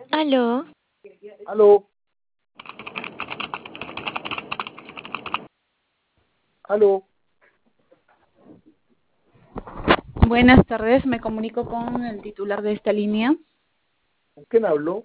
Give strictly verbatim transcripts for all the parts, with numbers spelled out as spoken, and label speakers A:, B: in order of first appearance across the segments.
A: Aló,
B: Aló, aló,
C: Buenas tardes, me comunico con el titular de esta línea.
B: ¿con quién habló?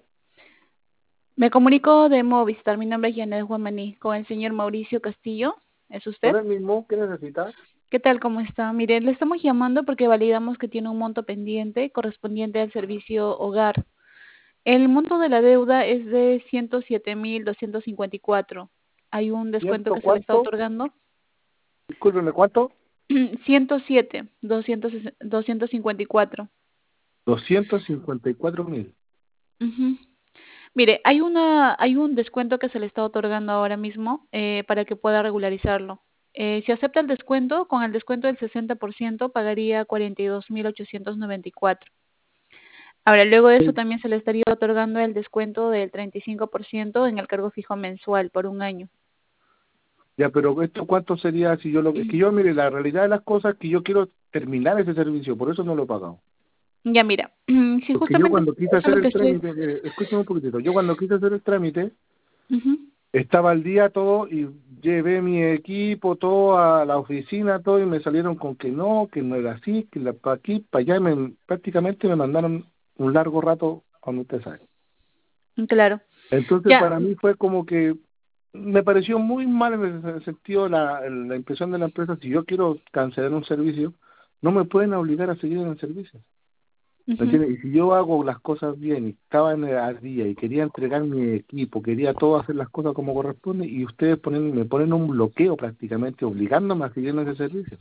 C: Me comunico de Movistar, mi nombre es Janet Guamaní, con el señor Mauricio Castillo. ¿Es
B: ¿Con
C: usted?
B: el mismo? ¿Qué necesita?
C: ¿Qué tal? ¿Cómo está? Mire, le estamos llamando porque validamos que tiene un monto pendiente correspondiente al servicio hogar. El monto de la deuda es de ciento siete mil doscientos cincuenta y cuatro. Hay un descuento
B: ¿Ciento
C: que se le está
B: cuánto?
C: otorgando.
B: Discúlpeme, ¿cuánto?
C: ciento siete, doscientos cincuenta y cuatro.
B: Doscientos cincuenta y cuatro mil.
C: Ujú. Mire, hay una, hay un descuento que se le está otorgando ahora mismo eh, para que pueda regularizarlo. Eh, si acepta el descuento, con el descuento del sesenta por ciento pagaría cuarenta y dos mil ochocientos noventa y cuatro. Ahora, luego de eso
B: Sí.
C: también se le estaría otorgando el descuento del treinta y cinco por ciento en el cargo fijo mensual por un año.
B: Ya, pero ¿esto cuánto sería si yo lo... Es que yo, mire, la realidad de las cosas es que yo quiero terminar ese servicio, por eso no lo he pagado.
C: Ya mira, si
B: Porque yo
C: justamente
B: cuando quise
C: eso es
B: hacer
C: lo que
B: el
C: estoy...
B: trámite, mire, escúchame un poquitito, yo cuando quise hacer el trámite,
C: Ujú.
B: estaba al día todo y llevé mi equipo todo a la oficina, todo, y me salieron con que no, que no era así, que para aquí, para allá, y me, prácticamente me mandaron un largo rato, cuando usted sabe.
C: Claro.
B: Entonces
C: Ya,
B: para mí fue como que me pareció muy mal en ese sentido la, la impresión de la empresa. Si yo quiero cancelar un servicio, no me pueden obligar a seguir en el servicio. ¿Me
C: ujú.
B: entiendes? Y si yo hago las cosas bien y estaba en el, al día y quería entregar mi equipo, quería todo hacer las cosas como corresponde, y ustedes ponen, me ponen un bloqueo prácticamente obligándome a seguir en ese servicio.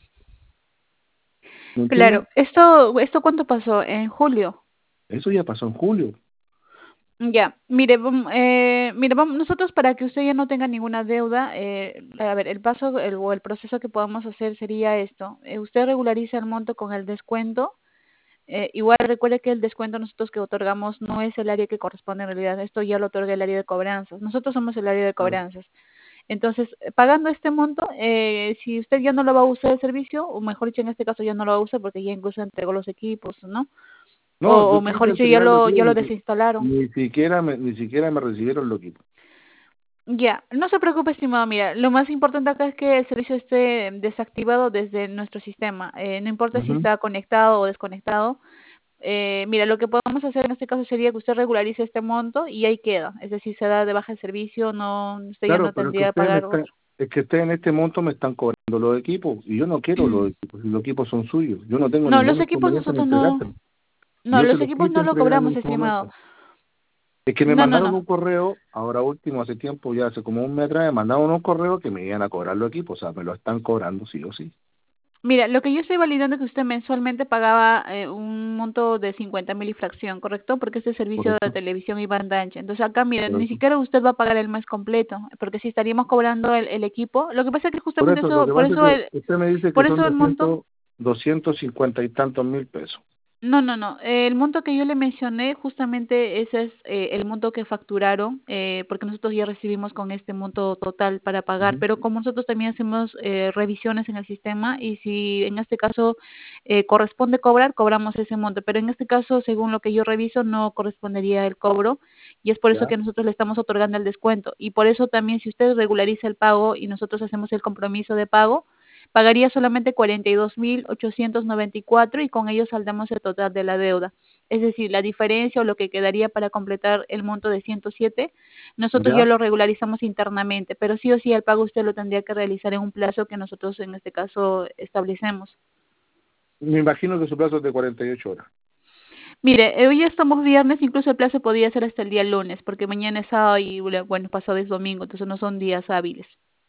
B: ¿Me entiendes?
C: Claro. Esto, ¿esto cuánto pasó? En julio.
B: Eso ya pasó en julio.
C: Ya, mire, vam- eh, mire, vamos, nosotros para que usted ya no tenga ninguna deuda, eh, a ver, el paso el, o el proceso que podamos hacer sería esto. Eh, usted regulariza el monto con el descuento. Eh, igual recuerde que el descuento nosotros que otorgamos no es el área que corresponde en realidad. Esto ya lo otorga el área de cobranzas. Nosotros somos el área de
B: Ah.
C: cobranzas. Entonces, eh, pagando este monto, eh, si usted ya no lo va a usar el servicio, o mejor dicho, en este caso ya no lo va a usar porque ya incluso entregó los equipos, ¿no?
B: No,
C: O,
B: yo
C: o mejor
B: quise
C: dicho, ya
B: entregarlo
C: lo,
B: todo,
C: ya lo
B: ni, si-
C: desinstalaron.
B: ni siquiera me, ni siquiera me recibieron lo que...
C: Ya, no se preocupe, estimado. Mira, lo más importante acá es que el servicio esté desactivado desde nuestro sistema. Eh, no importa si
B: Ujú.
C: está conectado o desconectado. Eh, mira, lo que podemos hacer en este caso sería que usted regularice este monto y ahí queda. Es decir, se da de baja el servicio, no, usted ya
B: Claro,
C: no
B: pero es que
C: tendría que
B: ustedes me
C: pagar
B: están,
C: otro.
B: es que ustedes en este monto me están cobrando los equipos y yo no quiero los equipos, y los equipos son suyos. Yo no tengo
C: No, los
B: ningún
C: equipos
B: inconveniente en
C: nosotros no,
B: entregárselos.
C: no,
B: Yo se
C: los
B: los
C: equipos
B: quise
C: no lo
B: entregar
C: cobramos,
B: en su
C: estimado.
B: momento. Es que me
C: No, no,
B: mandaron
C: no.
B: un correo, ahora último, hace tiempo, ya hace como un mes atrás, me mandaron un correo que me iban a cobrar los equipos, o sea, me lo están cobrando sí o sí.
C: Mira, lo que yo estoy validando es que usted mensualmente pagaba eh, un monto de cincuenta mil y fracción, ¿correcto? Porque este
B: Por
C: servicio de
B: eso,
C: televisión y banda ancha. Entonces acá, mira,
B: por
C: ni
B: eso.
C: siquiera usted va a pagar el mes completo, porque si estaríamos cobrando el, el equipo, lo que pasa es que
B: Por
C: justamente
B: eso, lo
C: eso,
B: que
C: por
B: pasa es
C: eso el,
B: que usted me dice que
C: por
B: son
C: eso el monto.
B: doscientos doscientos cincuenta y tantos mil pesos.
C: No, no, no. Eh, El monto que yo le mencioné, justamente ese es eh, el monto que facturaron, eh, porque nosotros ya recibimos con este monto total para pagar,
B: Ujú.
C: pero como nosotros también hacemos eh, revisiones en el sistema y si en este caso eh, corresponde cobrar, cobramos ese monto, pero en este caso, según lo que yo reviso, no correspondería el cobro y es por eso
B: ¿Ya?
C: que nosotros le estamos otorgando el descuento. Y por eso también, si usted regulariza el pago y nosotros hacemos el compromiso de pago, pagaría solamente cuarenta y dos mil ochocientos noventa y cuatro y con ello saldamos el total de la deuda. Es decir, la diferencia o lo que quedaría para completar el monto de ciento siete, nosotros ya
B: ¿Ya?
C: lo regularizamos internamente, pero sí o sí el pago usted lo tendría que realizar en un plazo que nosotros en este caso establecemos.
B: Me imagino que su plazo es de cuarenta y ocho horas.
C: Mire, eh, hoy ya estamos viernes, incluso el plazo podría ser hasta el día lunes, porque mañana es sábado y bueno, pasado es domingo, entonces no son días hábiles.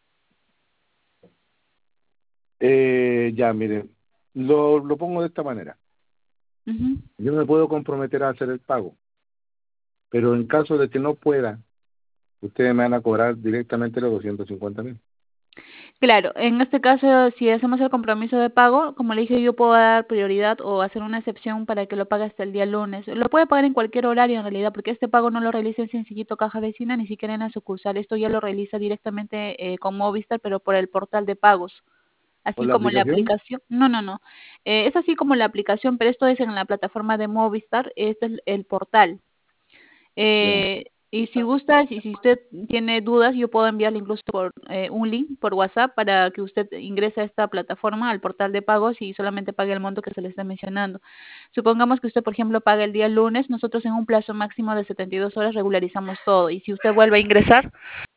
B: Eh, ya, mire, lo, lo pongo de esta manera.
C: Ujú.
B: Yo me puedo comprometer a hacer el pago, pero en caso de que no pueda, ustedes me van a cobrar directamente los doscientos cincuenta mil.
C: Claro, en este caso, si hacemos el compromiso de pago, como le dije, yo puedo dar prioridad o hacer una excepción para que lo pague hasta el día lunes. Lo puede pagar en cualquier horario en realidad, porque este pago no lo realiza en Sencillito Caja Vecina, ni siquiera en la sucursal. Esto ya lo realiza directamente eh, con Movistar, pero por el portal de pagos,
B: ¿O
C: así
B: la
C: como la
B: aplicación?
C: aplicación. No, no, no. Eh, es así como la aplicación, pero esto es en la plataforma de Movistar. Este es el portal.
B: Ya.
C: Eh, y si gusta, si, si usted tiene dudas, yo puedo enviarle incluso por eh, un link por WhatsApp para que usted ingrese a esta plataforma, al portal de pagos y solamente pague el monto que se le está mencionando. Supongamos que usted, por ejemplo, paga el día lunes, nosotros en un plazo máximo de setenta y dos horas regularizamos todo. Y si usted vuelve a ingresar,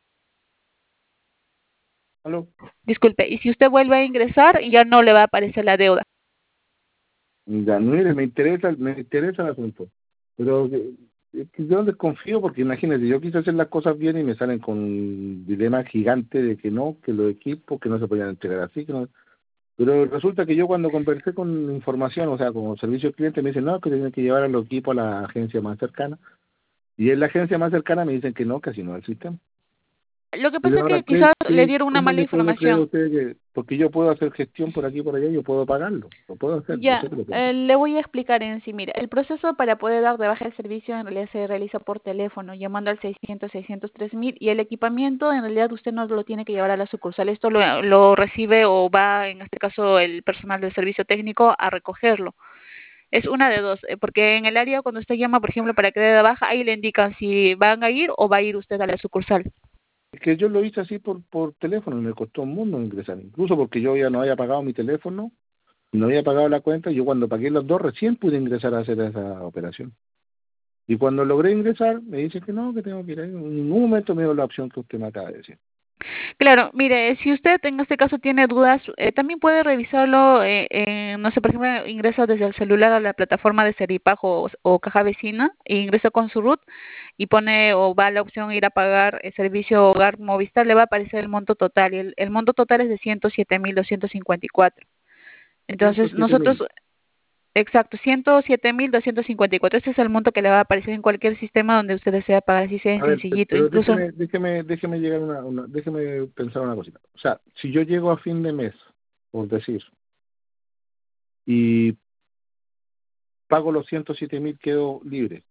B: ¿Aló?
C: disculpe, y si usted vuelve a ingresar, ya no le va a aparecer la deuda.
B: Ya, mire, me interesa, me interesa el asunto, pero eh, es que yo desconfío porque imagínate, yo quise hacer las cosas bien y me salen con un dilema gigante de que no, que los equipos, que no se podían entregar así, que no. Pero resulta que yo cuando conversé con información, o sea, con servicio al cliente, me dicen, no, que tienen que llevar a los equipos a la agencia más cercana, y en la agencia más cercana me dicen que no, que así no es el sistema.
C: Lo que pasa
B: Pero
C: es
B: ahora,
C: que
B: ¿qué,
C: quizás le
B: qué,
C: dieron una
B: ¿cómo
C: mala
B: le puedo creer a
C: información.
B: usted que, porque yo puedo hacer gestión por aquí y por allá, yo puedo pagarlo, lo puedo hacer, yo
C: Ya,
B: sé que lo puedo
C: eh,
B: hacer.
C: le voy a explicar en sí. Mira, el proceso para poder dar de baja el servicio en realidad se realiza por teléfono, llamando al seiscientos, seiscientos tres mil, y el equipamiento en realidad usted no lo tiene que llevar a la sucursal. Esto lo, lo recibe o va, en este caso, el personal del servicio técnico a recogerlo. Es una de dos, eh, porque en el área cuando usted llama, por ejemplo, para que dé de baja, ahí le indican si van a ir o va a ir usted a la sucursal.
B: Es que yo lo hice así por, por teléfono y me costó un mundo ingresar, incluso porque yo ya no había pagado mi teléfono, no había pagado la cuenta, yo cuando pagué los dos recién pude ingresar a hacer esa operación. Y cuando logré ingresar, me dice que no, que tengo que ir ahí. En ningún momento me dio la opción que usted me acaba de decir.
C: Claro, mire, si usted en este caso tiene dudas, eh, también puede revisarlo, eh, eh, no sé, por ejemplo, ingresa desde el celular a la plataforma de Seripago o, o Caja Vecina e ingresa con su root y pone o va a la opción ir a pagar el servicio Hogar Movistar, le va a aparecer el monto total y el, el monto total es de ciento siete mil doscientos cincuenta y cuatro.
B: ciento
C: Entonces,
B: siete
C: nosotros,
B: mil.
C: exacto, ciento siete mil doscientos cincuenta y cuatro. Este es el monto que le va a aparecer en cualquier sistema donde usted desea pagar, así sea
B: A
C: en
B: ver, pe-
C: sencillito,
B: pero
C: incluso.
B: déjeme, déjeme, déjeme llegar una, una, déjeme pensar una cosita. O sea, si yo llego a fin de mes, por decir, y pago los ciento siete mil, quedo libre.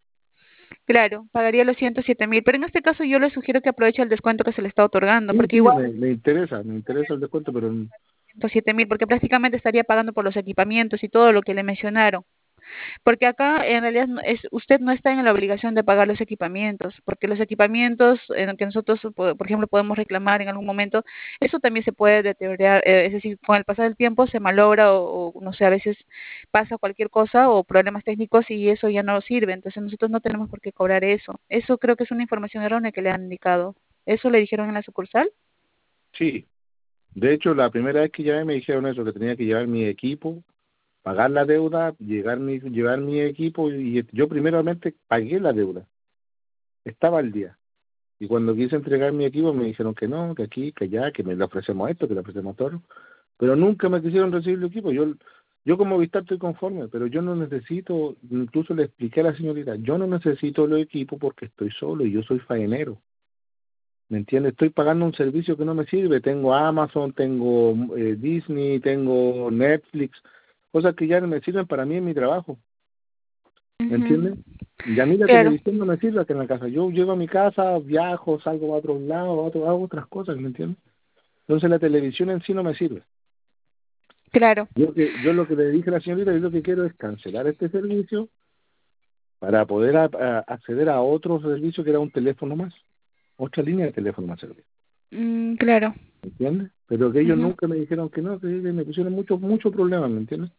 C: Claro, pagaría los ciento siete mil, pero en este caso yo le sugiero que aproveche el descuento que se le está otorgando,
B: Sí,
C: porque
B: sí,
C: igual
B: me, me interesa, me interesa el descuento, pero
C: ciento siete mil, porque prácticamente estaría pagando por los equipamientos y todo lo que le mencionaron. Porque acá en realidad no- es, usted no está en la obligación de pagar los equipamientos, porque los equipamientos en que nosotros, po- por ejemplo, podemos reclamar en algún momento, eso también se puede deteriorar, eh, es decir, con el pasar del tiempo se malogra o, o, no sé, a veces pasa cualquier cosa o problemas técnicos y eso ya no sirve, entonces nosotros no tenemos por qué cobrar eso. Eso creo que es una información errónea que le han indicado. ¿Eso le dijeron en la sucursal?
B: sí. De hecho, la primera vez que llamé me dijeron eso, que tenía que llevar mi equipo, pagar la deuda, llegar mi, llevar mi equipo y yo primeramente pagué la deuda, estaba al día. Y cuando quise entregar mi equipo me dijeron que no, que aquí, que allá, que me le ofrecemos esto, que le ofrecemos todo, pero nunca me quisieron recibir el equipo. Yo, yo como Vistar estoy conforme, pero yo no necesito, incluso le expliqué a la señorita, yo no necesito los equipos porque estoy solo y yo soy faenero. ¿Me entiendes? Estoy pagando un servicio que no me sirve. Tengo Amazon, tengo eh, Disney, tengo Netflix, cosas que ya no me sirven para mí en mi trabajo. ¿Me
C: Ujú.
B: entiendes? Y a mí la
C: Claro.
B: televisión no me sirve acá en la casa. Yo llego a mi casa, viajo, salgo a otros lados, a otro, hago otras cosas, ¿me entiendes? Entonces la televisión en sí no me sirve.
C: Claro.
B: Yo, que, yo lo que le dije a la señorita, yo lo que quiero es cancelar este servicio para poder a- a acceder a otro servicio que era un teléfono más, otra línea de teléfono más servicio.
C: Mm, claro.
B: ¿Me entiendes? Pero que ellos
C: Ujú.
B: nunca me dijeron que no, que me pusieron mucho, mucho problema, ¿me entiendes?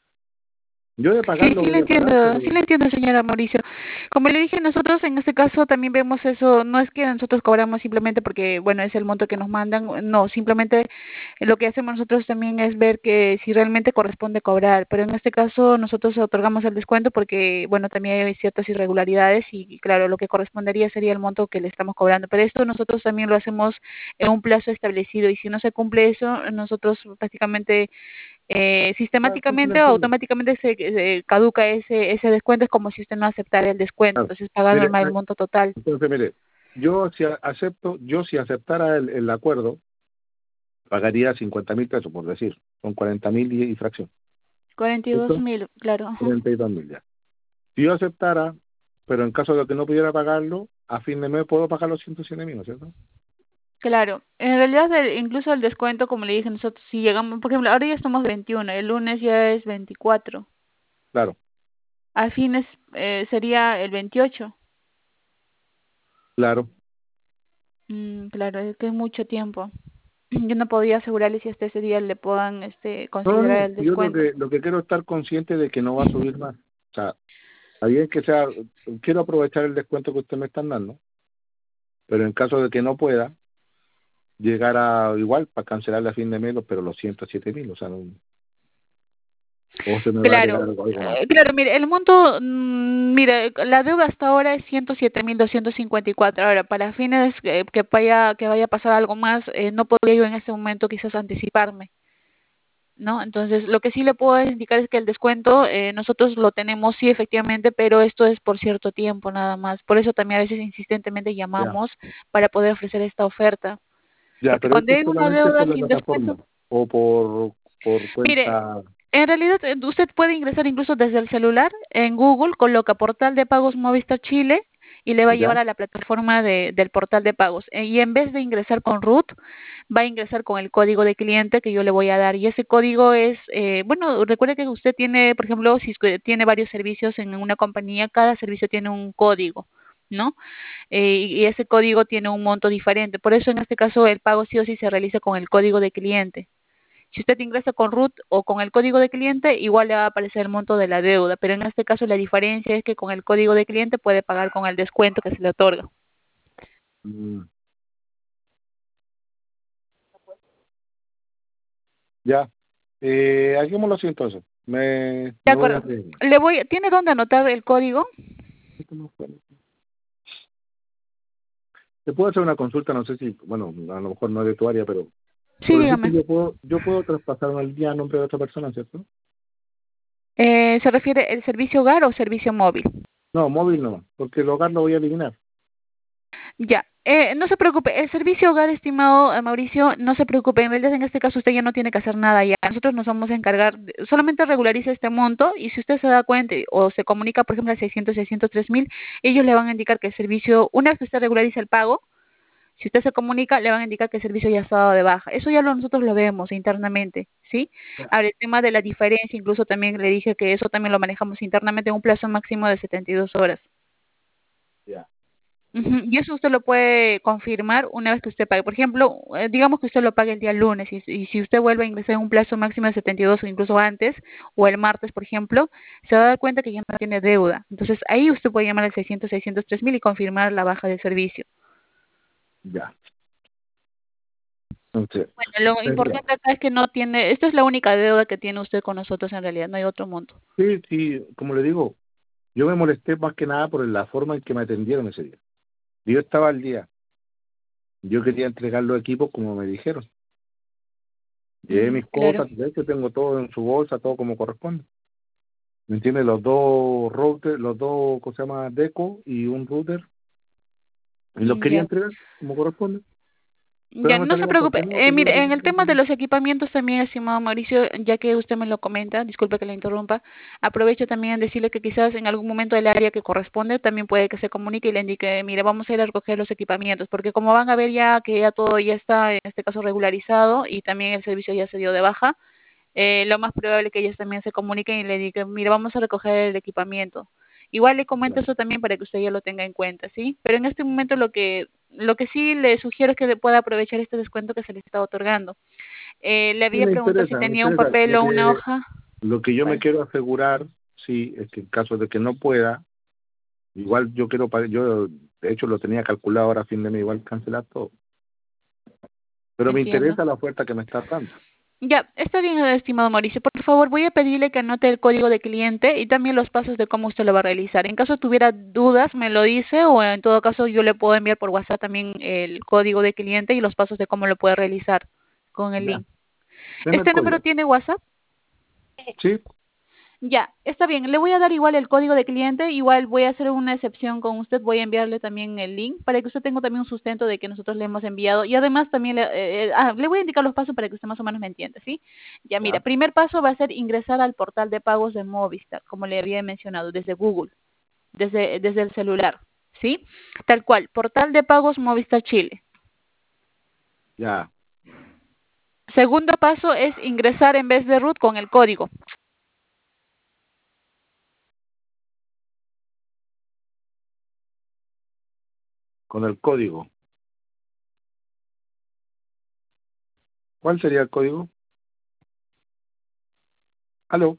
B: Yo de
C: Sí,
B: pagar lo
C: sí le
B: voy a pagar,
C: entiendo, sí
B: pero
C: le entiendo, señora Mauricio. Como le dije, nosotros en este caso también vemos eso, no es que nosotros cobramos simplemente porque, bueno, es el monto que nos mandan, no, simplemente lo que hacemos nosotros también es ver que si realmente corresponde cobrar, pero en este caso nosotros otorgamos el descuento porque, bueno, también hay ciertas irregularidades y, claro, lo que correspondería sería el monto que le estamos cobrando, pero esto nosotros también lo hacemos en un plazo establecido y si no se cumple eso, nosotros prácticamente eh,
B: ah, sí, sí lo
C: sistemáticamente o
B: entiendo.
C: automáticamente se, se caduca ese ese descuento, es como si usted no aceptara el descuento,
B: Claro.
C: entonces paga
B: Mire,
C: normal el
B: me-
C: monto total.
B: entonces, mire, yo si a- acepto, yo si aceptara el, el acuerdo, pagaría cincuenta mil pesos, por decir, son cuarenta mil y, y fracción,
C: cuarenta y dos
B: ¿cierto?
C: mil, claro. Ajá.
B: treinta y dos mil ya. Si yo aceptara, pero en caso de que no pudiera pagarlo, a fin de mes puedo pagar los ciento cien mil, ¿no es cierto?
C: Claro, en realidad el- incluso el descuento, como le dije, nosotros si llegamos, por ejemplo, ahora ya estamos veintiuno, el lunes ya es veinticuatro,
B: Claro.
C: al fines eh, sería el veintiocho.
B: Claro.
C: Mm, claro, es que es mucho tiempo. Yo no podía asegurarle si hasta ese día le puedan este,
B: No, no,
C: considerar
B: no.
C: el
B: Yo lo
C: descuento.
B: que, lo que quiero es estar consciente de que no va a subir más. O sea, está bien que sea, quiero aprovechar el descuento que usted me están dando, pero en caso de que no pueda, llegar a igual para cancelarle a fin de mes, pero los ciento siete mil, o sea, no, o se me va a agregar
C: Claro,
B: algo, algo más.
C: eh, claro, mire, el monto, mm, mire, la deuda hasta ahora es ciento siete mil doscientos cincuenta y cuatro. Ahora, para fines que, que vaya que vaya a pasar algo más, eh, no podría yo en este momento quizás anticiparme, ¿no? Entonces, lo que sí le puedo indicar es que el descuento eh, nosotros lo tenemos sí efectivamente, pero esto es por cierto tiempo nada más. Por eso también a veces insistentemente
B: Ya,
C: llamamos para poder ofrecer esta oferta,
B: ya,
C: porque
B: pero
C: cuando
B: esto es
C: hay una
B: solamente
C: deuda
B: por la
C: sin descuento.
B: plataforma o por, por
C: Mire,
B: cuenta,
C: en realidad eh, usted puede ingresar incluso desde el celular, en Google, coloca portal de pagos Movistar Chile y le va a
B: ¿ya?
C: llevar a la plataforma de, del portal de pagos. Eh, y en vez de ingresar con root, va a ingresar con el código de cliente que yo le voy a dar. Y ese código es, eh, bueno, recuerde que usted tiene, por ejemplo, si es tiene varios servicios en una compañía, cada servicio tiene un código, ¿no? Eh, y ese código tiene un monto diferente. Por eso en este caso el pago sí o sí se realiza con el código de cliente. Si usted ingresa con root o con el código de cliente, igual le va a aparecer el monto de la deuda, pero en este caso la diferencia es que con el código de cliente puede pagar con el descuento que se le otorga.
B: Mm, ya, eh, hagámoslo así entonces, me,
C: De
B: me voy a
C: acuerdo.
B: reír.
C: Le voy, ¿tiene dónde anotar el código?
B: Te puedo hacer una consulta, no sé si, bueno, a lo mejor no es de tu área, pero
C: Sí,
B: por ejemplo,
C: dígame.
B: yo puedo, yo puedo traspasar al día a nombre de otra persona, ¿cierto?
C: Eh, ¿se refiere el servicio hogar o servicio móvil?
B: No, móvil no, porque el hogar lo voy a eliminar.
C: Ya, eh, no se preocupe, el servicio hogar, estimado eh, Mauricio, no se preocupe, en realidad en este caso usted ya no tiene que hacer nada ya, nosotros nos vamos a encargar, de- solamente regulariza este monto y si usted se da cuenta y- o se comunica, por ejemplo, al seiscientos, seiscientos tres mil, ellos le van a indicar que el servicio, una vez que usted regulariza el pago, si usted se comunica, le van a indicar que el servicio ya está dado de baja. Eso ya lo, nosotros lo vemos internamente, ¿sí?
B: Ya,
C: Ahora, el tema de la diferencia, incluso también le dije que eso también lo manejamos internamente en un plazo máximo de setenta y dos horas.
B: ya,
C: Ujú. Y eso usted lo puede confirmar una vez que usted pague. Por ejemplo, eh, digamos que usted lo pague el día lunes y, y si usted vuelve a ingresar en un plazo máximo de setenta y dos o incluso antes, o el martes, por ejemplo, se va a dar cuenta que ya no tiene deuda. Entonces ahí usted puede llamar al seiscientos, seiscientos tres mil y confirmar la baja del servicio.
B: ya. Entonces,
C: Bueno, lo
B: sería.
C: importante acá es que no tiene, esta es la única deuda que tiene usted con nosotros en realidad, no hay otro monto.
B: Sí, sí, como le digo, yo me molesté más que nada por la forma en que me atendieron ese día. Yo estaba al día, yo quería entregar los equipos como me dijeron. Llevé
C: Mm,
B: mis
C: claro.
B: cosas, de hecho tengo todo en su bolsa, todo como corresponde. ¿Me entiendes? Los dos routers, los dos, ¿cómo se llama? Deco y un router. Y los
C: Mm,
B: quería
C: ya.
B: entregar como corresponde. Pero
C: Ya,
B: me
C: no se
B: salieron por
C: preocupe.
B: qué no,
C: Eh,
B: que yo
C: mire,
B: era
C: en el tema de
B: bien.
C: los equipamientos también, estimado Mauricio, ya que usted me lo comenta, disculpe que le interrumpa, aprovecho también en decirle que quizás en algún momento el área que corresponde también puede que se comunique y le indique, mire, vamos a ir a recoger los equipamientos, porque como van a ver ya que ya todo ya está, en este caso, regularizado y también el servicio ya se dio de baja, eh, lo más probable es que ellos también se comuniquen y le digan, mire, vamos a recoger el equipamiento. Igual le comento
B: Ya.
C: eso también para que usted ya lo tenga en cuenta, ¿sí? Pero en este momento lo que lo que sí le sugiero es que pueda aprovechar este descuento que se le está otorgando. Eh, le
B: Sí,
C: había
B: me
C: preguntado si
B: interesa, me
C: tenía un
B: interesa.
C: papel
B: Lo
C: o una
B: que,
C: hoja.
B: lo que yo me
C: ¿Cuál?
B: quiero asegurar, sí, es que en caso de que no pueda, igual yo quiero, pa- yo de hecho lo tenía calculado ahora a fin de mes, igual cancelar todo. Pero me
C: Entiendo.
B: interesa la oferta que me está dando.
C: Ya, está bien, estimado Mauricio. Por favor, voy a pedirle que anote el código de cliente y también los pasos de cómo usted lo va a realizar. En caso tuviera dudas, me lo dice o en todo caso yo le puedo enviar por WhatsApp también el código de cliente y los pasos de cómo lo puede realizar con el
B: Ya.
C: link.
B: Deme el
C: ¿Este número
B: código.
C: tiene WhatsApp?
B: Sí,
C: Ya, está bien. Le voy a dar igual el código de cliente, igual voy a hacer una excepción con usted, voy a enviarle también el link para que usted tenga también un sustento de que nosotros le hemos enviado y además también le, eh, eh, ah, le voy a indicar los pasos para que usted más o menos me entienda, ¿sí? Ya, mira,
B: ya,
C: primer paso va a ser ingresar al portal de pagos de Movistar, como le había mencionado, desde Google, desde, desde el celular, ¿sí? Tal cual, portal de pagos Movistar Chile.
B: ya.
C: Segundo paso es ingresar en vez de root con el código.
B: con el código. ¿Cuál sería el código? ¿Aló?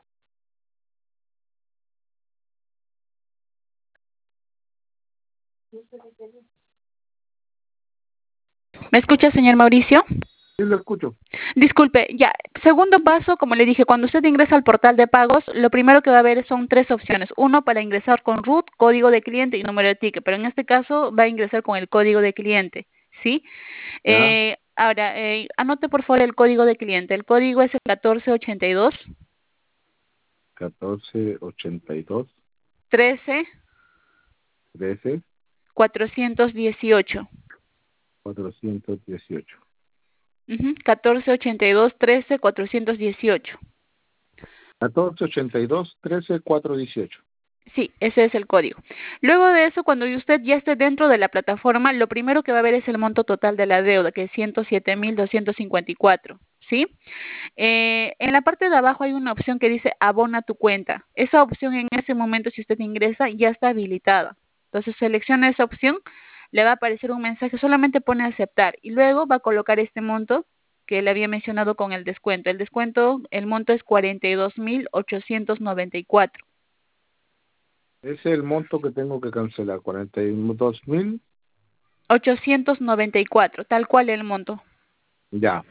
C: ¿Me escucha, señor Mauricio?
B: Sí, lo escucho.
C: Disculpe, ya. Segundo paso, como le dije, cuando usted ingresa al portal de pagos, lo primero que va a ver son tres opciones. Uno, para ingresar con root, código de cliente y número de ticket, pero en este caso va a ingresar con el código de cliente, ¿sí?
B: ¿Ya?
C: Eh, ahora, eh, anote por favor el código de cliente. El código es el catorce ochenta y dos,
B: catorce ochenta y dos,
C: trece,
B: trece,
C: cuatrocientos dieciocho.
B: cuatrocientos dieciocho.
C: Ujú, catorce ochenta y dos, trece, cuatrocientos dieciocho.
B: catorce ochenta y dos, trece, cuatrocientos dieciocho.
C: Sí, ese es el código. Luego de eso, cuando usted ya esté dentro de la plataforma, lo primero que va a ver es el monto total de la deuda, que es ciento siete mil doscientos cincuenta y cuatro, ¿sí? Eh, en la parte de abajo hay una opción que dice abona tu cuenta. Esa opción en ese momento, si usted ingresa, ya está habilitada. Entonces selecciona esa opción, le va a aparecer un mensaje, solamente pone aceptar y luego va a colocar este monto que le había mencionado con el descuento. El descuento, el monto es cuarenta y dos mil ochocientos noventa y cuatro.
B: Ese es el monto que tengo que cancelar, cuarenta y dos mil.
C: ochocientos noventa y cuatro, tal cual el monto.
B: Ya,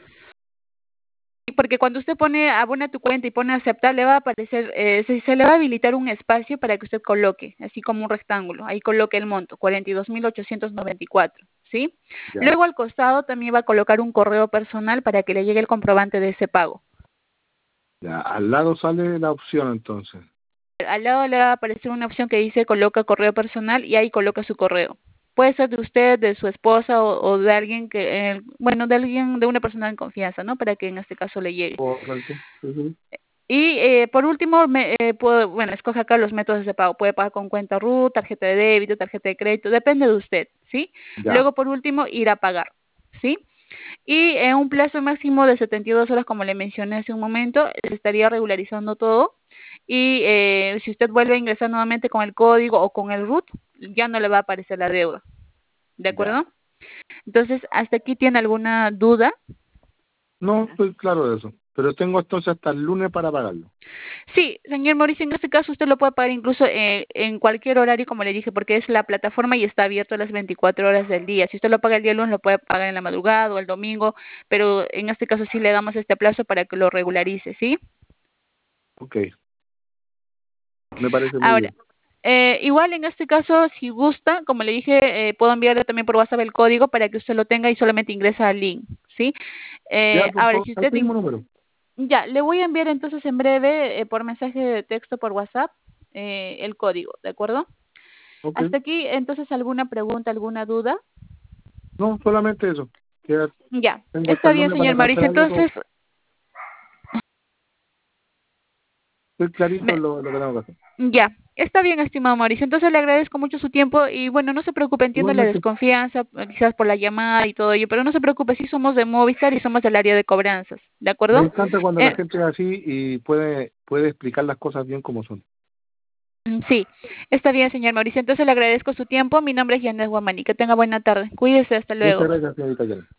C: Porque cuando usted pone abona tu cuenta y pone aceptar, le va a aparecer, eh, se, se le va a habilitar un espacio para que usted coloque, así como un rectángulo. Ahí coloque el monto, cuarenta y dos mil ochocientos noventa y cuatro, ¿sí?
B: ya,
C: Luego al costado también va a colocar un correo personal para que le llegue el comprobante de ese pago.
B: ya. Al lado sale la opción entonces.
C: Al lado le va a aparecer una opción que dice coloca correo personal y ahí coloca su correo. Puede ser de usted, de su esposa o, o de alguien que, eh, bueno, de alguien, de una persona en confianza, ¿no? Para que en este caso le llegue.
B: Correcto. Sí, sí.
C: Y eh, por último, me, eh, puedo, bueno, escoge acá los métodos de pago. Puede pagar con cuenta root, tarjeta de débito, tarjeta de crédito, depende de usted, ¿sí?
B: Ya,
C: Luego, por último, ir a pagar, ¿sí? Y en un plazo máximo de setenta y dos horas, como le mencioné hace un momento, se estaría regularizando todo. Y eh, si usted vuelve a ingresar nuevamente con el código o con el root, ya no le va a aparecer la deuda, ¿de
B: ya.
C: acuerdo? Entonces, ¿hasta aquí tiene alguna duda?
B: No estoy claro de eso, pero tengo entonces hasta el lunes para pagarlo.
C: Sí, señor Mauricio, en este caso usted lo puede pagar incluso eh, en cualquier horario, como le dije, porque es la plataforma y está abierto las veinticuatro horas del día. Si usted lo paga el día lunes, lo puede pagar en la madrugada o el domingo, pero en este caso sí le damos este plazo para que lo regularice, ¿sí?
B: Ok, me parece muy
C: Ahora,
B: bien.
C: eh, igual en este caso, si gusta, como le dije, eh, puedo enviarle también por WhatsApp el código para que usted lo tenga y solamente ingresa al link, ¿sí?
B: Ya,
C: Eh,
B: por
C: ahora,
B: favor,
C: si
B: a
C: usted
B: este
C: in-
B: mismo número.
C: Ya, le voy a enviar entonces en breve eh, por mensaje de texto por WhatsApp eh, el código, ¿de acuerdo?
B: Ok.
C: Hasta aquí, entonces, ¿alguna pregunta, alguna duda?
B: No, solamente eso. Que
C: Ya,
B: tengo hasta
C: está
B: el
C: bien,
B: lunes para
C: señor Mauricio.
B: cancelarlo todo.
C: Entonces,
B: Estoy clarito
C: me-
B: en lo, lo que tengo que hacer.
C: ya, está bien, estimado Mauricio. Entonces, le agradezco mucho su tiempo y, bueno, no se preocupe, entiendo la
B: Igualmente,
C: desconfianza, eh, quizás por la llamada y todo ello, pero no se preocupe, sí somos de Movistar y somos del área de cobranzas, ¿de
B: me
C: acuerdo?
B: encanta cuando la
C: Eh,
B: gente es así y puede, puede explicar las cosas bien como son.
C: mm, sí, está bien, señor Mauricio. Entonces, le agradezco su tiempo. Mi nombre es Yanet Guamani. Que tenga buena tarde. Cuídese, hasta
B: Muchas
C: luego.
B: gracias, señorita Yana.